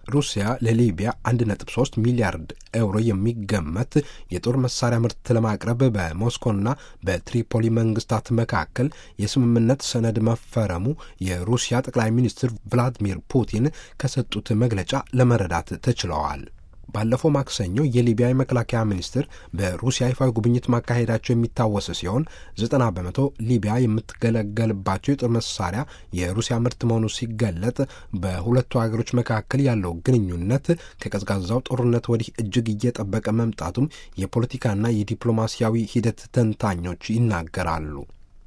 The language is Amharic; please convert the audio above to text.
ሩሲያ ለሊቢያ 1.3 ሚሊያርድ ዩሮ የሚገመት የጦር መሳሪያ ምርት ለማቅረብ በሞስኮና በትሪፖሊ መንግስታት መካከል የስምምነት ሰነድ መፈረሙ የሩሲያ ጠቅላይ ሚኒስትር ቭላዲሚር ፑቲን ከሰጡት መግለጫ ለመረዳት ተችለዋል። ባለፈው ማክሰኞ የሊቢያ የመከላከያ ሚኒስትር በሩሲያ ይፋዊ ጉብኝት ማካሄዳቸው የሚታወስ ሲሆን 90% ሊቢያ የምትገለገልባቸው የጦር መሳሪያ የሩሲያ ምርት መሆኑ ሲገለጥ በሁለቱ ሀገሮች መካከል ያለው ግንኙነት ከቀዝቃዛው ጦርነት ወዲህ እጅግ እየጠበቀ መምጣቱም የፖለቲካና የዲፕሎማሲያዊ ሂደት ተንታኞች ይናገራሉ።